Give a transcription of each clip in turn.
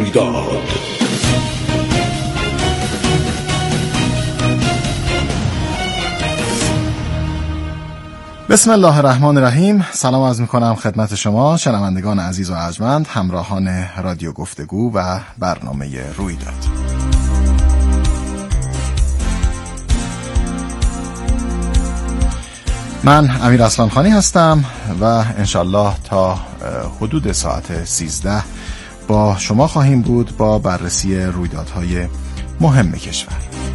رویداد. بسم الله الرحمن الرحیم. سلام عرض میکنم خدمت شما شنوندگان عزیز و ارجمند، همراهان رادیو گفتگو و برنامه رویداد. من امیر اصلانخانی هستم و انشالله تا حدود ساعت 13 با شما خواهیم بود با بررسی رویدادهای مهم کشور.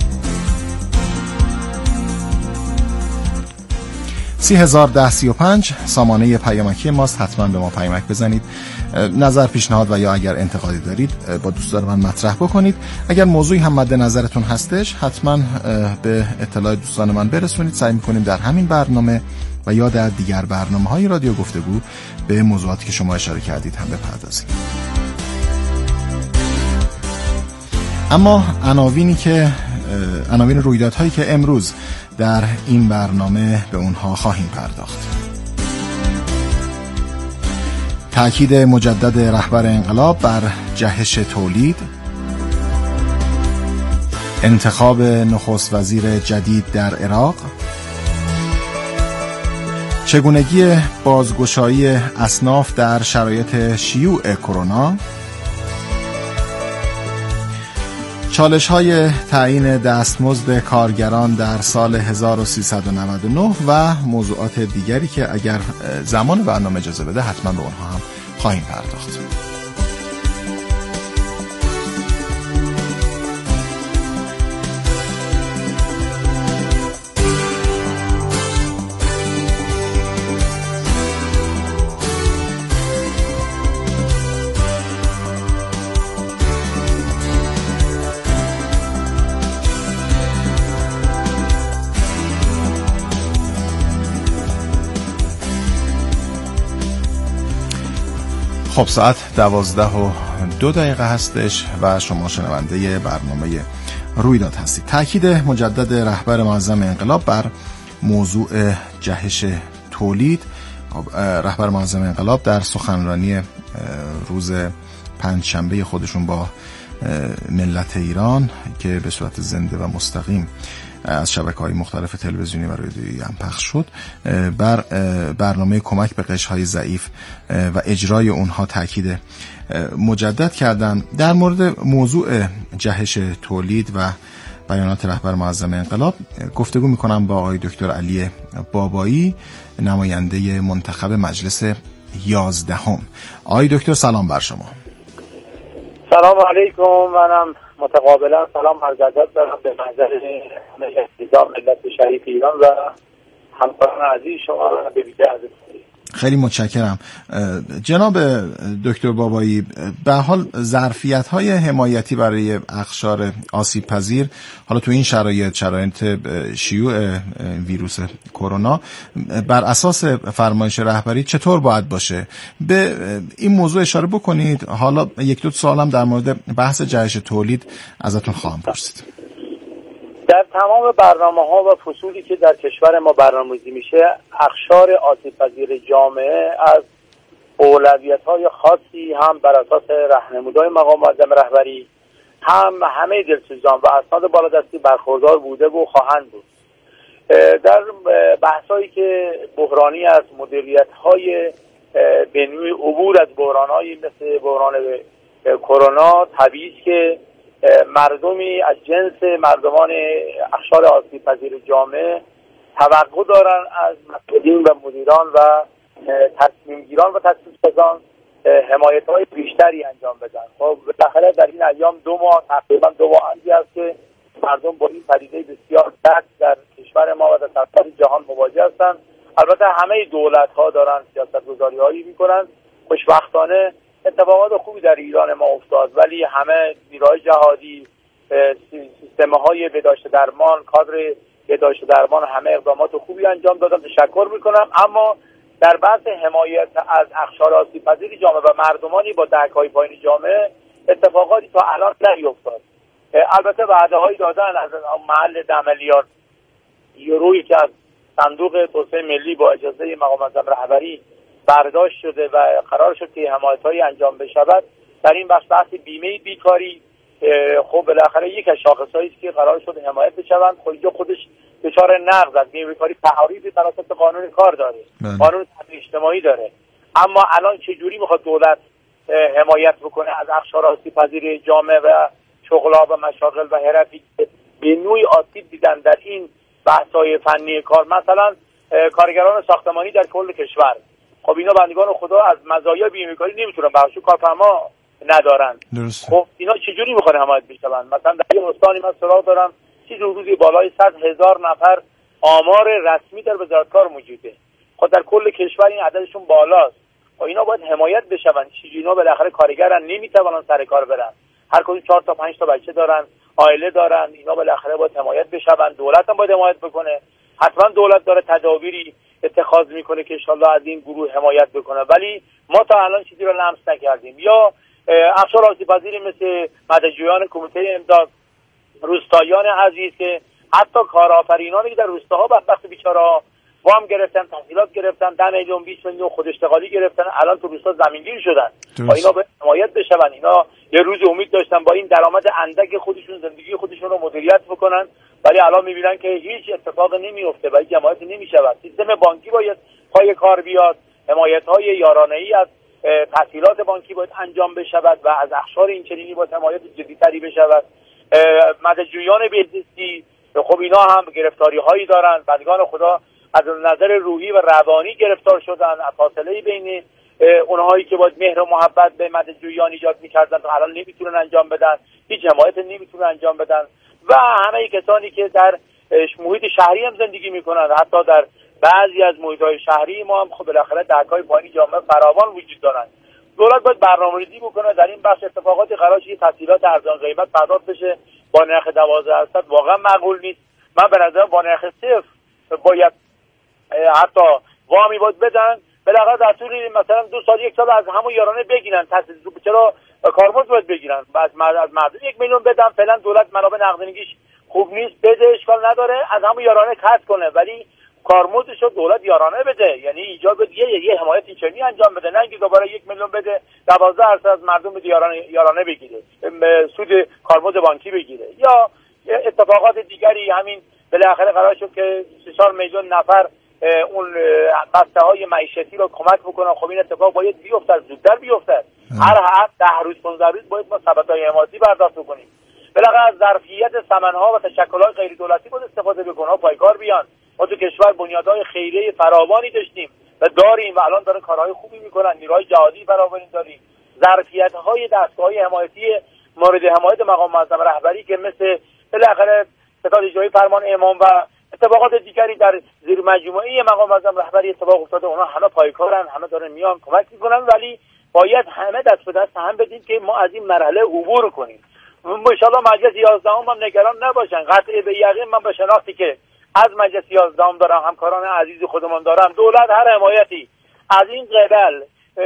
301035 سامانه پیامکی ماست. حتما به ما پیامک بزنید، نظر، پیشنهاد و یا اگر انتقادی دارید با دوستان من مطرح بکنید. اگر موضوعی هم مد نظرتون هستش حتما به اطلاع دوستان من برسونید. سعی می‌کنیم در همین برنامه و یا در دیگر برنامه‌های رادیو گفتگو به موضوعاتی که شما اشاره کردید هم بپردازیم. اما عناوین رویدادهایی که امروز در این برنامه به اونها خواهیم پرداخت: تأکید مجدد رهبر انقلاب بر جهش تولید، انتخاب نخست وزیر جدید در عراق، چگونگی بازگشایی اصناف در شرایط شیوع کرونا، چالش‌های تعیین دستمزد کارگران در سال 1399 و موضوعات دیگری که اگر زمان برنامه اجازه بده حتما به اونها هم خواهیم پرداخت. خب ساعت 12:02 هستش و شما شنونده برنامه رویداد هستید. تأکید مجدد رهبر معظم انقلاب بر موضوع جهش تولید. رهبر معظم انقلاب در سخنرانی روز پنجشنبه خودشون با ملت ایران که به صورت زنده و مستقیم از شبکه‌های مختلف تلویزیونی و رادیویی هم پخش شد، بر برنامه کمک به قشرهای ضعیف و اجرای اونها تاکید مجدد کردن. در مورد موضوع جهش تولید و بیانات رهبر معظم انقلاب گفتگو میکنم با آقای دکتر علی بابایی، نماینده منتخب مجلس 11. آقای دکتر سلام بر شما. سلام علیکم. منم متقابلا سلام عرض ادب دارم به محضر ملت شریف ایران و همکاران عزیز شما به ویژه عزیز. خیلی متشکرم جناب دکتر بابایی. به حال ظرفیت‌های حمایتی برای اقشار آسیب پذیر حالا تو این شرایط شیوع ویروس کرونا بر اساس فرمایش رهبری چطور باید باشه؟ به این موضوع اشاره بکنید. حالا یک دو سوالم در مورد بحث جهش تولید ازتون خواهم پرسید. در تمام برنامه‌ها و فصولی که در کشور ما برنامه‌ریزی میشه، اقشار آسیب‌پذیر جامعه از اولویت‌های خاصی هم بر اساس راهنمودهای مقام معظم رهبری همه دلسوزان و اسناد بالادستی برخوردار بوده و خواهند بود. در بحثایی که بحرانی از مدیریت‌های به نوعی عبور از بحران‌هایی مثل بحران کرونا، طبیعی است که مردمی از جنس مردمان اقشار آسیب پذیر جامعه توقع دارن از مسئولین و مدیران و تصمیم گیران و تصمیم سازان حمایت‌های بیشتری انجام بدن. خب بالاخره در این ایام تقریبا 2 ماه است که مردم با این پدیده بسیار بد در کشور ما و در سراسر جهان مواجه هستند. البته همه دولت‌ها دارن سیاست‌گذاری‌هایی می‌کنن. خوشبختانه اتفاقات خوبی در ایران ما افتاد، ولی همه نیروهای جهادی، سیستم‌های بهداشت درمان، کادر بهداشت درمان همه اقدامات خوبی انجام دادن، تشکر میکنم. اما در بحث حمایت از اقشار آسیب‌پذیر جامعه و مردمانی با دهک‌های پایین جامعه اتفاقاتی تا الان نیفتاد. البته وعده‌هایی دادن از محل 10 میلیارد یورویی که از صندوق توسعه ملی با اجازه مقام معظم رهبری برداشت شده و قرار شد که حمایت‌هایی انجام بشود، در این بحث بیمه بیکاری خب بالاخره یک از شاخص‌هایی است که قرار شد حمایت بشوند. خب خودش دچار نقض از بیمه بیکاری تعریفی توسط قانون کار داره، قانون تامین اجتماعی داره. اما الان چه جوری میخواد دولت حمایت بکنه از اقشار آسیب پذیر جامعه و شغل‌ها و مشاغل و حرفی که به نوعی آسیب دیدن در این بحث‌های فنی کار، مثلا کارگران ساختمانی در کل کشور؟ خب اینا بندگان خدا از مزایای بیمه کاری نمیتونن، بخشو کارفرما ندارن. خب اینا چجوری میخوان حمایت بشن؟ مثلا در یه استانی من سراغ دارم چیزی روزی بالای 100,000 نفر آمار رسمی در وزارت کار موجوده. خب در کل کشور این عددشون بالاست. خب اینا باید حمایت بشن. چیزی اینا بالاخره کارگرن، نمیتونن سر کار برن، هر کدوم 4 تا 5 تا بچه دارن، عائله دارن، اینا بالاخره باید حمایت بشن. دولت هم باید حمایت بکنه. حتما دولت داره تدابیری اتخاذ میکنه که ان شاءالله از این گروه حمایت بکنه، ولی ما تا الان چیزی رو لمس نکردیم. یا اقشار آسیب پذیری مثل مددجویان کمیته امداد، روستاییان عزیز که حتی کارآفرینانی که در روستاها بدبخت بیچاره‌ها وام گرفتن، تحصیلات گرفتن، 10 میلیون 20 میلیون خود اشتغالی گرفتن، الان تو روستا زمینگیر شدن. با اینا به حمایت بشن. اینا یه روز امید داشتن با این درآمد اندک خودشون زندگی خودشون رو مدیریت بکنن، ولی الان میبینن که هیچ اتفاق نمیفته و هیچ حمایتی نمیشود. سیستم بانکی باید پای کار بیاد، حمایت‌های یارانه‌ای از تحصیلات بانکی باید انجام بشود و از اقشار این چنینی باید حمایت جدی‌تری بشود. مددجویان بهزیستی خب اینا هم گرفتاری‌هایی دارن، بندگان خدا از نظر روحی و روانی گرفتار شدن، فاصله بین اونهایی که باید مهر و محبت به مددجویان ایجاد می‌کردن تا الان نمیتونن انجام بدن، هیچ حمایت نمیتونن انجام بدن. و همه کسانی که در محیط شهری هم زندگی میکنن، حتی در بعضی از محیط‌های شهری ما هم خب بالاخره درک‌های پایین جامعه فراوان وجود دارن. دولت باید برنامه‌ریزی بکنه در این بخش. اتفاقاتی قرار شه تسهیلات ارزان قیمت پرداخت بشه با نرخ 12% واقعا معقول نیست. من به نظر با نرخ 0 باید حتی وامی باید بدن، بالاخره در طول مثلا 2 سال 1 سال از همون یارانه بگیرن. تسهیل چرا کارمزد باید بگیرن؟ از مردم 1 میلیون بدن، فعلا دولت منابع نقدینگیش خوب نیست، بده، اشکال نداره، از همون یارانه کسب کنه، ولی کارمزدش رو دولت یارانه بده. یعنی ایجاد یه حمایت اینچنینی انجام بده، نه اینکه دوباره 1 میلیون بده 12% از مردم بده یارانه بگیره، سود کارمزد بانکی بگیره. یا اتفاقات دیگری، همین بالاخره قرار شد که 3 میلیون نفر اون بسته‌های معیشتی رو کمک بکنن. خب این اتفاق باید بیفته، زودتر بیفته. هر 10 روز 15 روز باید ما ثبت‌های حمایتی برداشت کنیم. بالاخره از ظرفیت ثمن‌ها و تشکل‌های غیر دولتی باید استفاده بکنن، پایکار بیان. ما تو کشور بنیادهای خیریه فراوانی داشتیم و داریم و الان دارن کارهای خوبی میکنن، نیروهای جهادی فراوانی داریم. ظرفیت‌های دستگاه‌های حمایتی مورد حمایت مقام معظم رهبری که مثل بالاخره ستاد اجرایی فرمان امام و اتفاقات دیگری در زیر مجموعه مقام معظم رهبری اتفاق افتاده، اونا همه پایکارن، همه دارن میان کمک میکنن، ولی باید همه دست به دست هم بدیم که ما از این مرحله عبور کنیم. ان شاءالله مجلس 11 هم نگران نباشن. قطع به یقین من به شناختی که از مجلس 11 دارم، همکاران عزیز خودمان دارم، دولت هر حمایتی از این قبل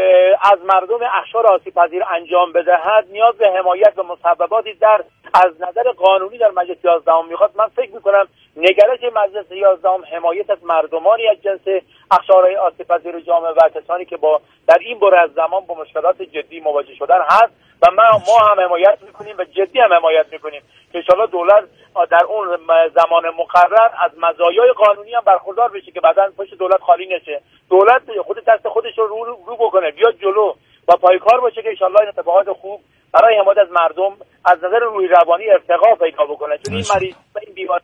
از مردم اقشار آسیب پذیر انجام بدهد نیاز به حمایت و مسبباتی در از نظر قانونی در مجلس 11 میخواد. من فکر میکنم نگرش مجلس 11 حمایت از مردمانی از جنس اقشارهای آسیب پذیر جامعه و کسانی که در این بره از زمان با مشکلات جدی مواجه شدن هست و ما هم حمایت میکنیم و جدی هم حمایت میکنیم که انشالله دولت در اون زمان مقرر از مزایای قانونی هم برخوردار بشه که بعداً پشت دولت خالی نشه. دولت خود دست خودش رو رو بکنه، بیاد جلو و پایکار باشه که انشالله این اتفاقات خوب برای حمایت از مردم از نظر روحی روانی ارتقا پیدا بکنه. چون این مریض و این بیماری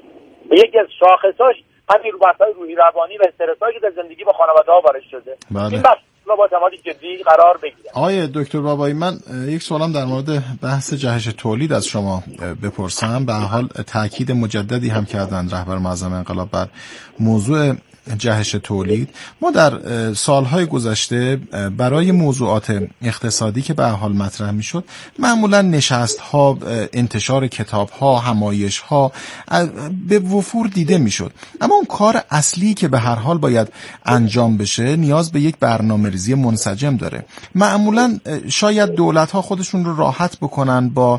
یکی از شاخصاش همین بحث‌های روحی روانی و استرسایی که در زندگی با خانواده‌ها وارد شده. این بحث با تمامی جدی قرار بگیره. آقای دکتر بابایی، من یک سوالم در مورد بحث جهش تولید از شما بپرسم. به هر حال تاکید مجددی هم کردن رهبر معظم انقلاب بر موضوع جهش تولید. ما در سالهای گذشته برای موضوعات اقتصادی که به هر حال مطرح میشد معمولا نشست‌ها، انتشار کتاب‌ها، همایش‌ها به وفور دیده میشد، اما اون کار اصلی که به هر حال باید انجام بشه نیاز به یک برنامه‌ریزی منسجم داره. معمولا شاید دولت‌ها خودشون رو راحت بکنن با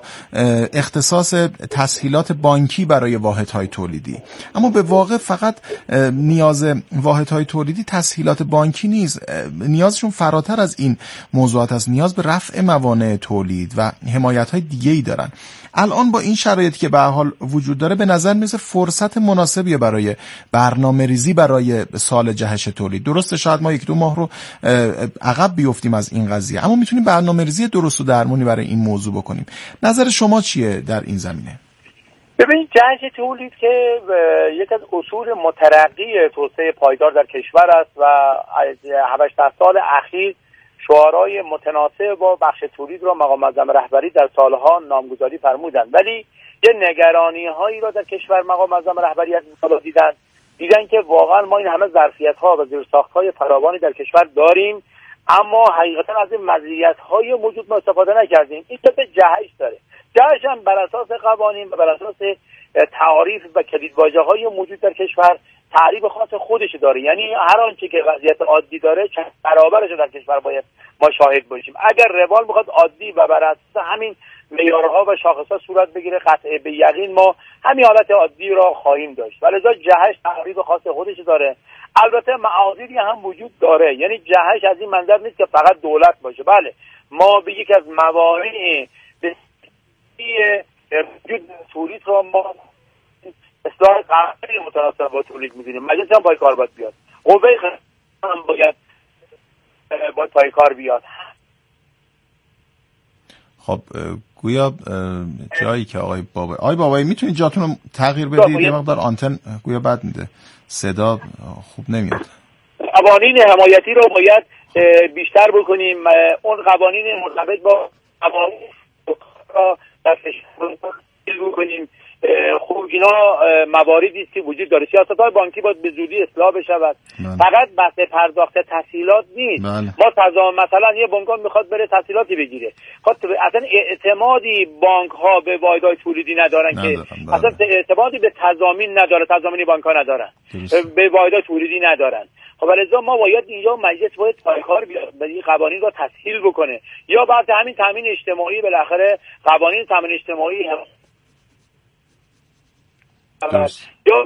اختصاص تسهیلات بانکی برای واحدهای تولیدی، اما به واقع فقط نیاز واحدهای تولیدی تسهیلات بانکی نیست، نیازشون فراتر از این موضوعات است، نیاز به رفع موانع تولید و حمایت‌های دیگه‌ای دارن. الان با این شرایطی که به هر حال وجود داره به نظر میرسه فرصت مناسبیه برای برنامه‌ریزی برای سال جهش تولید. درسته شاید ما 1-2 ماه رو عقب بیفتیم از این قضیه، اما میتونیم برنامه‌ریزی درست و درمونی برای این موضوع بکنیم. نظر شما چیه در این زمینه؟ ببینید جهش تولید که یک از اصول مترقی توسعه پایدار در کشور است و 7-8 سال اخیر شعارهای متناسب با بخش تولید را مقام معظم رهبری در سالها نامگذاری فرمودند، ولی یه نگرانی هایی را در کشور مقام معظم رهبری از این دیدن که واقعا ما این همه ظرفیت ها و زیرساخت های فراوانی در کشور داریم، اما حقیقتا از این مزیت های موجود ما استفاده نکردیم. این به جهش داره. جهش هم بر اساس قوانین و بر اساس تعاریف و کلیدواژه های موجود در کشور تعریف خاص خودش داره، یعنی هر آنچه که وضعیت عادی داره چند برابرش در کشور باید ما شاهد باشیم. اگر روال میخواد عادی و بر اساس همین معیارها و شاخصها صورت بگیره، قطع به یقین ما همین حالت عادی را خواهیم داشت. ولذا جهش تعریف خاص خودش داره. البته معاذیری هم وجود داره، یعنی جهش از این منظر نیست که فقط دولت باشه. بله، ما به یکی از موانع وجود تولید را ما اصلاح قانونی متناسب با تولید می‌دونیم. مجلس هم پای کار باید بیاد، قوه هم باید پای کار بیاد. خب گویا جایی که آقای بابایی میتونید جاتون رو تغییر بدید؟ یه مقدار آنتن گویا بد میده، صدا خوب نمیاد. قوانین حمایتی رو باید بیشتر بکنیم. اون قوانین مرتبط با قوانین را در کشور بکنیم. خب اینا مواردی است که وجود داره. سیاست‌های بانکی باید به زودی اصلاح بشود. فقط بحث پرداخت تسهیلات نیست. ما مثلا یه بانک میخواد بره تسهیلاتی بگیره، خب اصلا اعتمادی بانک‌ها به واحدهای تولیدی ندارن که اصلا اعتمادی به تضامین نداره، تضامینی بانک‌ها ندارن، به واحدهای تولیدی ندارن. خب لذا ما باید اینجا مجلس باید پای کار بیاد، این قوانین رو تسهیل بکنه، یا بعد همین تامین اجتماعی بالاخره قوانین تامین اجتماعی یا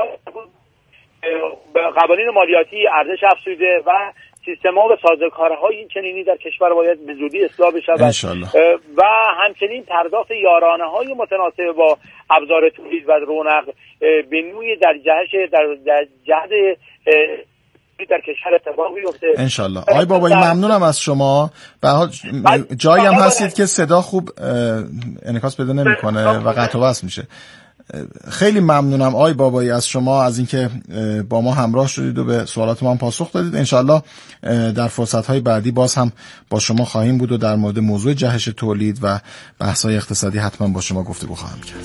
قوانین مالیاتی ارزش افزوده و سیستم‌ها و سازوکارهای این چنینی در کشور باید به زودی اصلاح بشود و همچنین پرداخت یارانه‌های متناسب با ابزار تولید و رونق به نوعی در جهت در کشور اتفاق بیفته ان شاء الله. آقای بابایی ممنونم از شما. به هر حال جایی هم هستید که صدا خوب انعکاس پیدا نمی‌کنه و قطع و وصل میشه. خیلی ممنونم آقای بابایی از شما، از اینکه با ما همراه شدید و به سوالات ما هم پاسخ دادید. انشالله در فرصت‌های بعدی باز هم با شما خواهیم بود و در مورد موضوع جهش تولید و بحث‌های اقتصادی حتما با شما گفتگو خواهم کرد.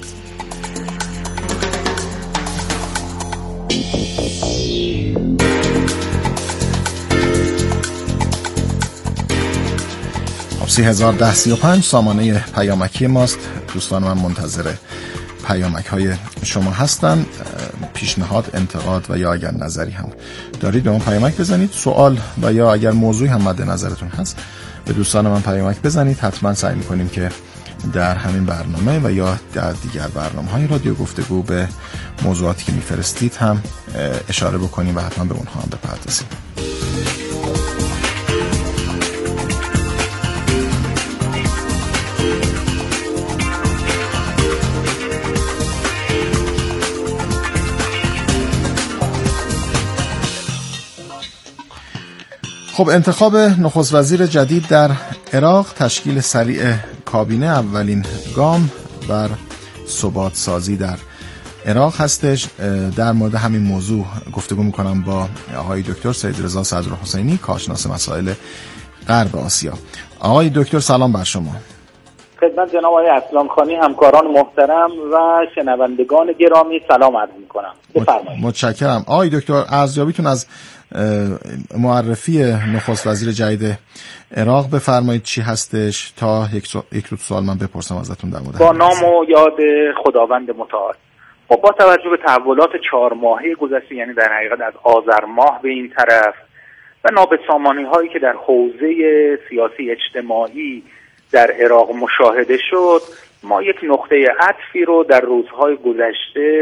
خب 301035 سامانه پیامکی ماست. دوستان من منتظر پیامک های شما هستن. پیشنهاد، انتقاد و یا اگر نظری هم دارید به من پیامک بزنید. سوال و یا اگر موضوعی هم مد نظرتون هست به دوستان من پیامک بزنید. حتما سعی میکنیم که در همین برنامه و یا در دیگر برنامه های رادیو گفتگو به موضوعاتی که میفرستید هم اشاره بکنیم و حتما به اونها هم بپردازیم. خب انتخاب نخست وزیر جدید در عراق، تشکیل سریع کابینه اولین گام بر ثبات سازی در عراق هستش. در مورد همین موضوع گفتگو میکنم با آقای دکتر سیدرضا صدرالحسینی، کارشناس مسائل غرب آسیا. آقای دکتر سلام بر شما. خدمت جناب آقای اسلامخانی، همکاران محترم و شنوندگان گرامی سلام عرض میکنم. بفرمایید. متشکرم. آقای دکتر ارزیابیتون از معرفی نخست وزیر جدید عراق بفرمایید چی هستش تا یک دو سوال من بپرسم ازتون در مورد با نام و یاد خداوند متعال. با توجه به تحولات 4 ماهه گذشته، یعنی در حقیقت از آذر ماه به این طرف و نابسامانی هایی که در حوزه سیاسی اجتماعی در عراق مشاهده شد، ما یک نقطه عطفی رو در روزهای گذشته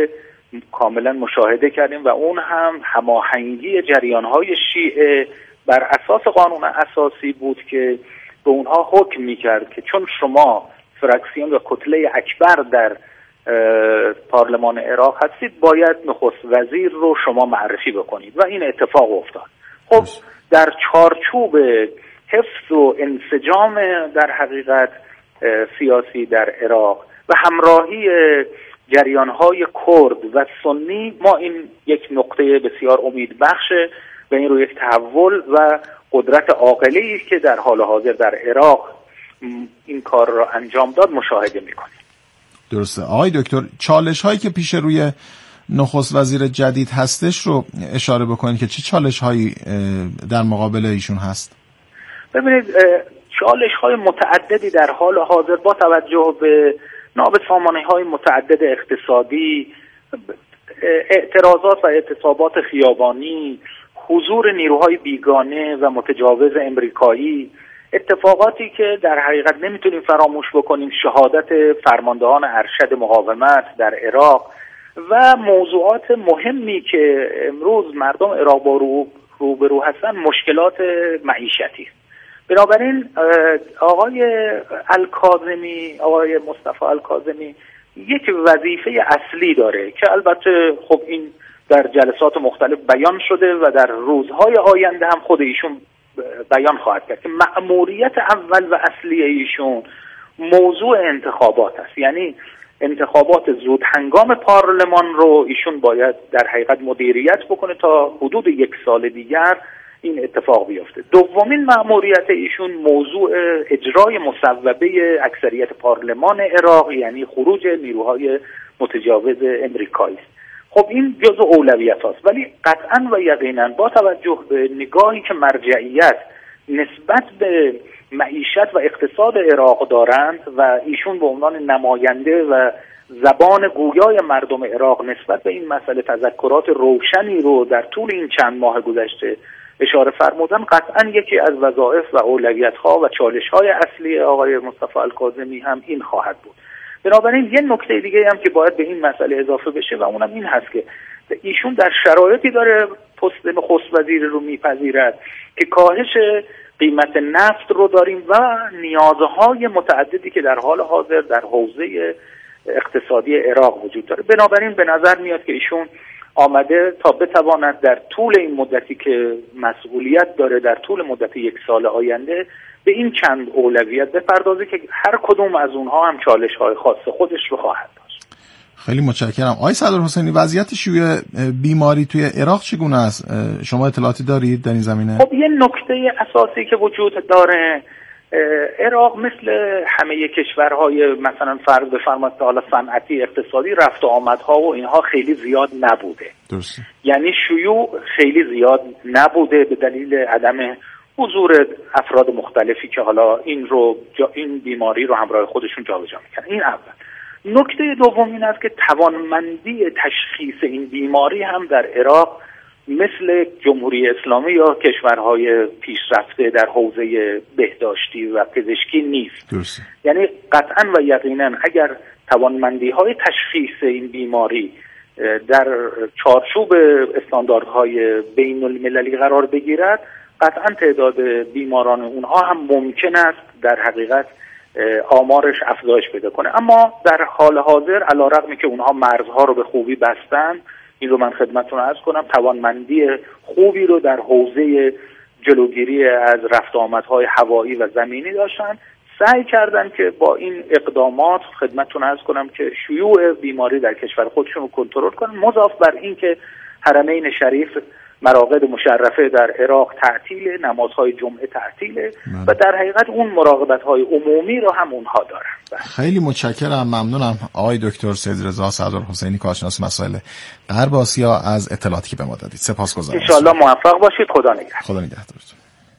کاملا مشاهده کردیم و اون هم هماهنگی جریان‌های شیعه بر اساس قانون اساسی بود که به اونها حکم می‌کرد که چون شما فراکسیون و کتله اکبر در پارلمان عراق هستید باید نخست وزیر رو شما معرفی بکنید و این اتفاق افتاد. خب در چارچوب حفظ و انسجام در حقیقت سیاسی در عراق و همراهی جریان‌های کرد و سنی ما این یک نقطه بسیار امیدبخشه و این رو یک تحول و قدرت عاقله‌ای که در حال حاضر در عراق این کار را انجام داد مشاهده می‌کنیم. درسته. آقای دکتر، چالش هایی که پیش روی نخست وزیر جدید هستش رو اشاره بکنید که چه چالش هایی در مقابل ایشون هست؟ ببینید چالش های متعددی در حال حاضر با توجه به نابسامانی های متعدد اقتصادی، اعتراضات و اعتصابات خیابانی، حضور نیروهای بیگانه و متجاوز امریکایی، اتفاقاتی که در حقیقت نمیتونیم فراموش بکنیم، شهادت فرماندهان ارشد مقاومت در عراق و موضوعات مهمی که امروز مردم عراق با روبرو هستن، مشکلات معیشتی. بنابراین آقای مصطفی الکاظمی یک وظیفه اصلی داره که البته خب این در جلسات مختلف بیان شده و در روزهای آینده هم خود ایشون بیان خواهد کرد که مأموریت اول و اصلی ایشون موضوع انتخابات است. یعنی انتخابات زود هنگام پارلمان رو ایشون باید در حقیقت مدیریت بکنه تا حدود 1 سال دیگر این اتفاق بیفته. دومین مأموریت ایشون موضوع اجرای مصوبه اکثریت پارلمان عراق، یعنی خروج نیروهای متجاوز امریکایی است. خب این جزء اولویت هاست، ولی قطعا و یقینا با توجه به نگاهی که مرجعیت نسبت به معیشت و اقتصاد عراق دارند و ایشون به عنوان نماینده و زبان گویای مردم عراق نسبت به این مسئله تذکرات روشنی رو در طول این چند ماه گذشته اشاره فرمودن، قطعا یکی از وظایف و اولویت‌ها و چالش‌های اصلی آقای مصطفی الکاظمی هم این خواهد بود. بنابراین یه نکته دیگه هم که باید به این مسئله اضافه بشه و اونم این هست که ایشون در شرایطی داره پست نخست وزیر رو میپذیرد که کاهش قیمت نفت رو داریم و نیازهای متعددی که در حال حاضر در حوزه اقتصادی عراق وجود داره. بنابراین به نظر میاد که ایشون آمده تا بتواند در طول این مدتی که مسئولیت داره، در طول مدت 1 سال آینده، به این چند اولویت بپردازه که هر کدوم از اونها هم چالش‌های خاص خودش رو خواهد داشت. خیلی متشکرم. آقای صدرحسینی، وضعیت شیوع بیماری توی عراق چگونه است؟ شما اطلاعاتی دارید در این زمینه؟ خب یه نکته اساسی که وجود داره، عراق مثل همه کشورهای مثلا فرض بفرمایید حالا صنعتی اقتصادی رفت و آمدها و اینها خیلی زیاد نبوده. درسته. یعنی شیوع خیلی زیاد نبوده به دلیل عدم حضور افراد مختلفی که حالا این بیماری رو همراه خودشون جابجا میکنن. این اول. نکته دوم این است که توانمندی تشخیص این بیماری هم در عراق مثل جمهوری اسلامی یا کشورهای پیشرفته در حوزه بهداشتی و پزشکی نیست. درسته. یعنی قطعا و یقینا اگر توانمندی‌های تشخیص این بیماری در چارچوب استانداردهای بین المللی قرار بگیرد، قطعا تعداد بیماران اونها هم ممکن است در حقیقت آمارش افزایش پیدا کنه. اما در حال حاضر علیرغم که اونها مرزها رو به خوبی بستن، این رو من خدمتتون عرض کنم، توانمندی خوبی رو در حوزه جلوگیری از رفت آمدهای هوایی و زمینی داشتن، سعی کردن که با این اقدامات خدمتتون عرض کنم که شیوع بیماری در کشور خودشون رو کنترل کنن. مضاف بر این که حرمین شریف مراقد مشرفه در عراق تعطیل، نمازهای جمعه تعطیله و در حقیقت اون مراقبت‌های عمومی رو هم اونها دارن. خیلی متشکرم، ممنونم آقای دکتر سیدرضا صدرحسینی، کارشناس مسائل غرب آسیا، از اطلاعاتی که به ما دادید. سپاسگزارم. ان شاءالله موفق باشید. خدا نگهدار. خدا نگهدارتون.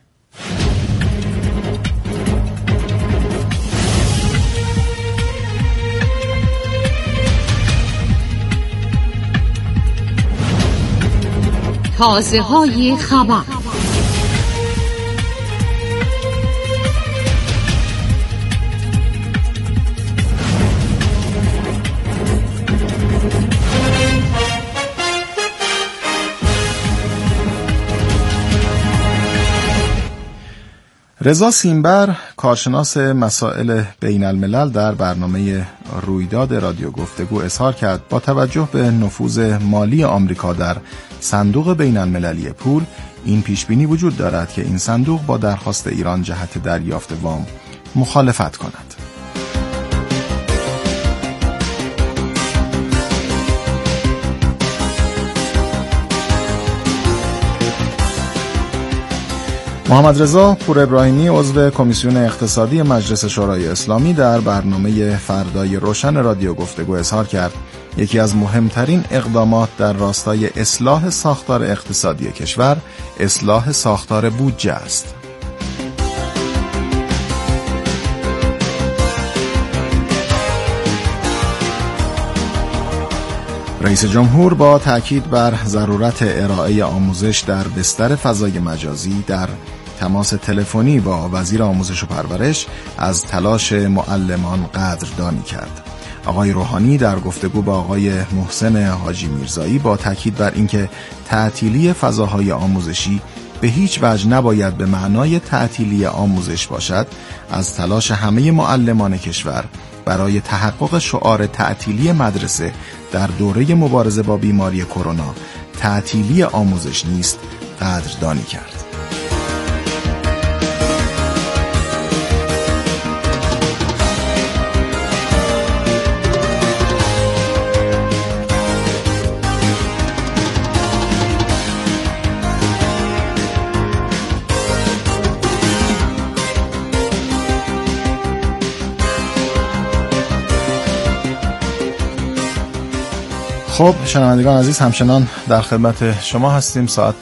تازه‌های خبر. رضا سیمبر کارشناس مسائل بین الملل در برنامه رویداد رادیو گفتگو اظهار کرد با توجه به نفوذ مالی آمریکا در صندوق بین المللی پول این پیشبینی وجود دارد که این صندوق با درخواست ایران جهت دریافت وام مخالفت کند. محمد رضا پور ابراهیمی عضو کمیسیون اقتصادی مجلس شورای اسلامی در برنامه فردای روشن رادیو گفتگو اظهار کرد یکی از مهمترین اقدامات در راستای اصلاح ساختار اقتصادی کشور اصلاح ساختار بودجه است. رئیس جمهور با تاکید بر ضرورت ارائه آموزش در بستر فضای مجازی در تماس تلفنی با وزیر آموزش و پرورش از تلاش معلمان قدردانی کرد. آقای روحانی در گفتگو با آقای محسن حاجی میرزایی با تاکید بر اینکه تعطیلی فضاهای آموزشی به هیچ وجه نباید به معنای تعطیلی آموزش باشد، از تلاش همه معلمان کشور برای تحقق شعار تعطیلی مدرسه در دوره مبارزه با بیماری کرونا تعطیلی آموزش نیست قدردانی کرد. خب شنوندگان عزیز، همچنان در خدمت شما هستیم. ساعت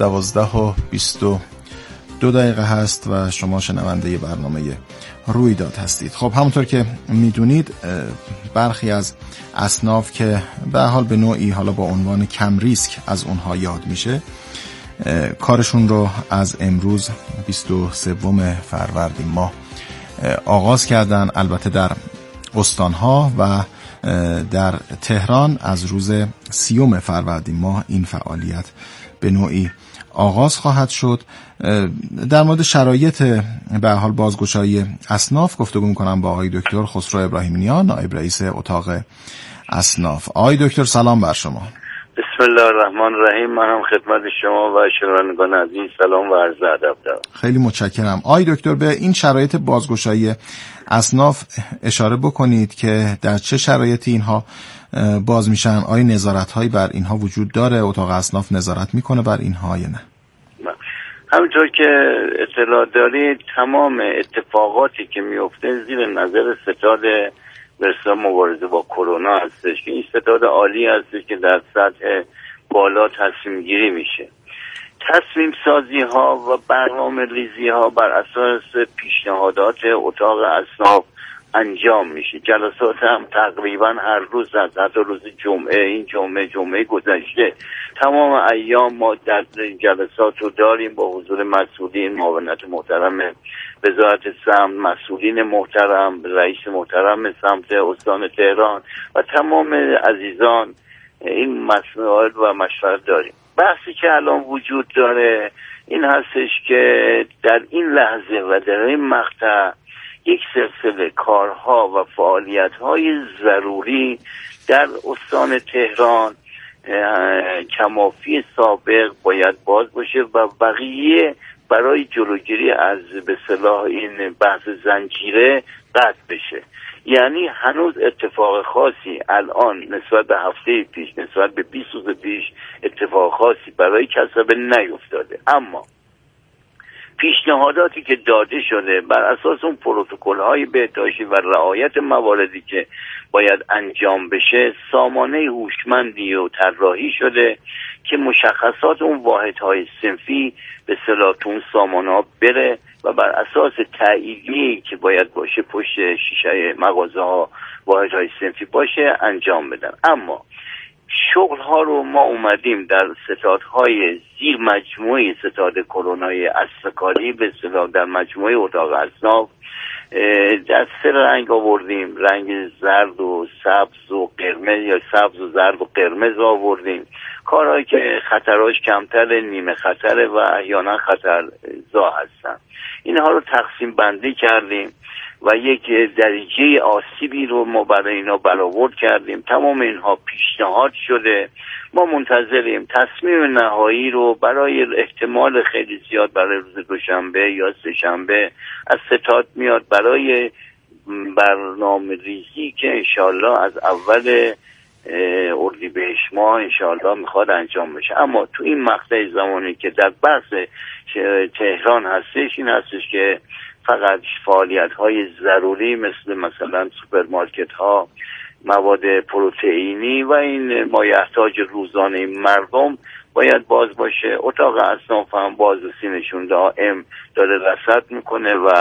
12:22 هست و شما شنونده برنامه رویداد هستید. خب همونطور که میدونید برخی از اصناف که به حال به نوعی حالا با عنوان کم ریسک از اونها یاد میشه کارشون رو از امروز 23 فروردین ماه آغاز کردن. البته در استانها و در تهران از روز 30 فروردین ماه این فعالیت به نوعی آغاز خواهد شد. در مورد شرایط به حال بازگشایی اصناف گفتگو می‌کنم با آقای دکتر خسرو ابراهیمیان، نایب رئیس اتاق اصناف. آقای دکتر سلام بر شما. بسم الله الرحمن الرحیم. منم خدمت شما و شنوندگان عزیز سلام و عرض ادب دارم. خیلی متشکرم. آقای دکتر به این شرایط بازگشایی اصناف اشاره بکنید که در چه شرایطی اینها باز میشن؟ آیا نظارت‌هایی بر اینها وجود داره؟ اتاق اصناف نظارت میکنه بر اینها یا نه؟ همونطور که اطلاع دارید تمام اتفاقاتی که میفته زیر نظر ستاد برسا مبارزه با کرونا هستش که این ستاد عالی هستش که در سطح بالا تصمیم گیری میشه. تصمیم سازی ها و برنامه ریزی ها بر اساس پیشنهادات اتاق اصناف انجام میشه. جلسات هم تقریبا هر روز هست، حتی روز جمعه، این جمعه گذشته تمام ایام ما در جلسات رو داریم با حضور مسئولین، معاونت محترم وزارت سمت، مسئولین محترم، رئیس محترم سمت استان تهران و تمام عزیزان این مسائل و مشورت داریم. بحثی که الان وجود داره این هستش که در این لحظه و در این مقطع یک سلسله کارها و فعالیت‌های ضروری در استان تهران کمافی سابق باید باز باشه و بقیه برای جلوگیری از به اصطلاح این بحث زنجیره قطع بشه. یعنی هنوز اتفاق خاصی الان نسبت به هفته پیش، نسبت به 20 روز پیش اتفاق خاصی برای کسب نیفتاده، اما پیشنهاداتی که داده شده بر اساس اون پروتکل‌های بهداشتی و رعایت مواردی که باید انجام بشه سامانه هوشمندی و طراحی شده که مشخصات اون واحدهای صنفی به اصطلاح اون سامانه‌ها بره و بر اساس تأییدی که باید باشه پشت شیشه مغازه‌ها واحدهای صنفی باشه انجام بدن. اما شغل ها رو ما اومدیم در ستادهای زیر مجموعه ستاد کرونای اصفکاری به اصطلاح در مجموعه اتاق اصناف در 3 رنگ آوردیم، رنگ زرد و سبز و قرمز یا سبز و زرد و قرمز آوردیم، کارهایی که خطراش کمتر، نیمه خطره و احیانا خطرزا هستن. اینها رو تقسیم بندی کردیم و یک درجه آسیبی رو ما برای اینا برآورد کردیم. تمام اینها پیشنهاد شده، ما منتظریم تصمیم نهایی رو برای احتمال خیلی زیاد برای روز دوشنبه یا سه‌شنبه از ستاد میاد برای برنامه ریزی که انشالله از اول اردیبهشت ماه انشالله میخواد انجام بشه. اما تو این مقطع زمانی که در بحث تهران هستش این هستش که فقط فعالیت های ضروری مثلا سوپرمارکت ها، مواد پروتئینی و این مایحتاج روزانه مردم باید باز باشه. اتاق اصناف هم بازرسی نشون دائم داره رصد میکنه و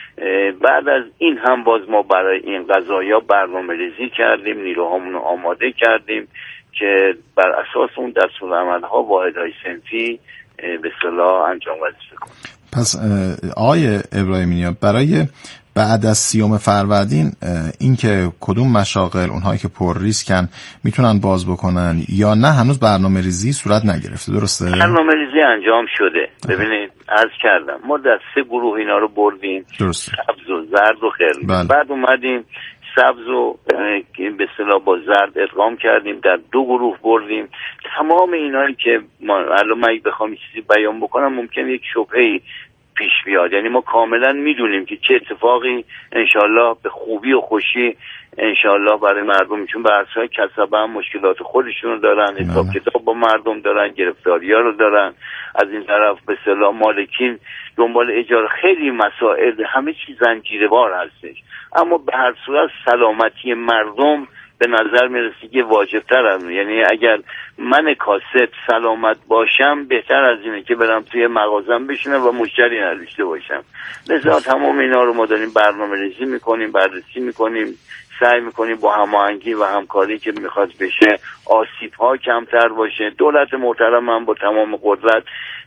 بعد از این هم باز ما برای این قضایا برنامه ریزی کردیم، نیروهامون رو آماده کردیم که بر اساس اون دستورالعمل‌ها واحدهای صنفی به اصطلاح انجام وظیفه کنیم. پس آقای ابراهیمی نیا، برای بعد از 30 فروردین این که کدوم مشاغل اونهایی که پر ریسکن میتونن باز بکنن یا نه هنوز برنامه ریزی صورت نگرفته، درسته؟ برنامه ریزی انجام شده. ببینید عرض کردم ما در 3 گروه اینا رو بردیم، درسته، سبز و زرد و قرمز. بله. بعد اومدیم سبز و به اصطلاح با زرد ادغام کردیم، در 2 گروه بردیم. تمام اینایی که الان من بخوام چیزی بیان بکنم ممکنه یک شبهه‌ای پیش بیاد، یعنی ما کاملا میدونیم که چه اتفاقی انشالله به خوبی و خوشی انشالله برای مردم، چون بحث‌های کسبه هم مشکلات خودشون رو دارن، حساب کتاب با مردم دارن، گرفتاری‌ها رو دارن، از این طرف به اصطلاح مالکین دنبال اجاره، خیلی مسائل، همه چیز زنجیره‌وار هستش. اما به هر صورت سلامتی مردم به نظر میرسه که واجب‌تر از، یعنی اگر من کاسب سلامت باشم بهتر از اینه که برم توی مغازم بشینم و مشتری نداشته باشم. لذا تمام اینا رو ما داریم برنامه ریزی میکنیم، بررسی میکنیم، سعی میکنیم با هماهنگی و همکاری که میخواد بشه آسیب‌ها کمتر باشه. دولت محترم هم با تمام قدرت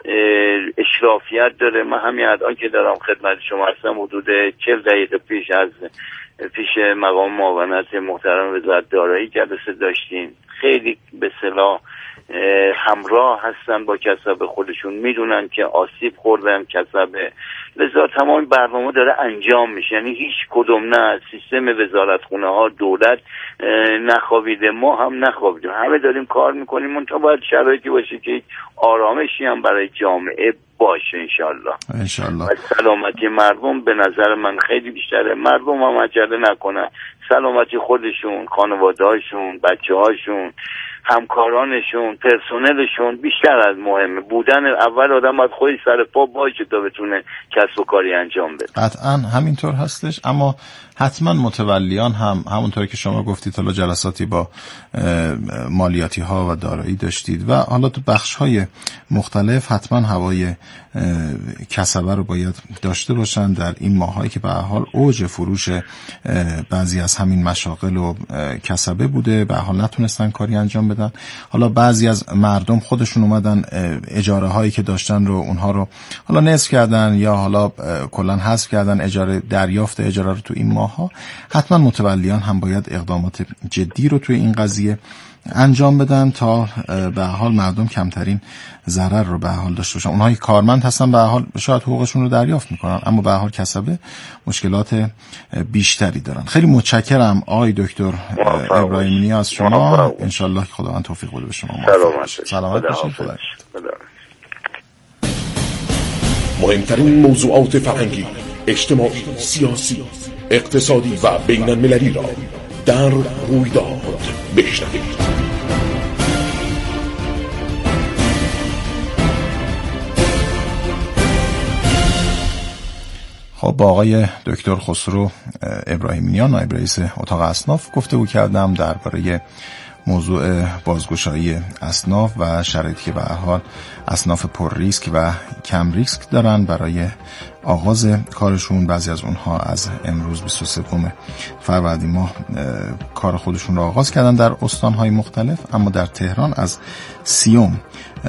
اشرافیت داره. من همین الان که دارم خدمت شما هستم حدود 40 دقیقه پیش مقام معاونت محترم وزارت دارایی جلسه داشتیم. خیلی به اصطلاح همراه هستن با کسب خودشون، میدونن که آسیب خوردن کسبه، لذا تمام برنامه داره انجام میشه. یعنی هیچ کدوم نه سیستم وزارتخونه ها، دولت نخوابیده، ما هم نخوابیدیم، همه داریم کار میکنیم. منتها باید شرایطی باشه که آرامشی هم برای جامعه باشه انشالله. و سلامتی مردم به نظر من خیلی بیشتره. مردم هم عجله نکنن، سلامتی خودشون، خانواده‌هاشون، بچه‌هاشون، همکارانشون، پرسنلشون بیشتر از مهمه. بودن اول آدم باید خودش سر پا باشه تا بتونه کسب و کاری انجام بده. قطعا همینطور هستش، اما حتما متولیان هم همونطور که شما گفتید حالا جلساتی با مالیاتی ها و دارایی داشتید و حالا تو بخش های مختلف حتما هوای کسبه رو باید داشته باشن در این ماهایی که به هر حال اوج فروش بعضی از همین مشاغل و کسبه بوده، به هر حال نتونستن کاری انجام بدن. حالا بعضی از مردم خودشون اومدن اجاره هایی که داشتن رو اونها رو حالا نصف کردن یا حالا کلا حذف کردن، دریافت اجاره رو تو این ماها. حتما متولیان هم باید اقدامات جدی رو توی این قضیه انجام بدن تا به حال مردم کمترین ضرر رو به حال داشته باشن. اونهایی کارمند هستن به حال شاید حقوقشون رو دریافت میکنن، اما به حال کسبه مشکلات بیشتری دارن. خیلی متشکرم آقای دکتر ابراهیمی نیا از شما. انشالله که خداوند توفیق بده به شما. سلامت باشید. مهمترین موضوعات فرهنگی، اجتماعی، سیاسی، اقتصادی و بین المللی را در رویداد بشنوید. خب با آقای دکتر خسرو ابراهیمی نیا نایب رئیس اتاق اصناف گفتگو کردم درباره موضوع بازگشایی اصناف و شرایطی که به هر حال اصناف پر ریسک و کم ریسک دارن برای آغاز کارشون. بعضی از اونها از امروز 23 فروردین ماه کار خودشون رو آغاز کردن در استانهای مختلف، اما در تهران از 30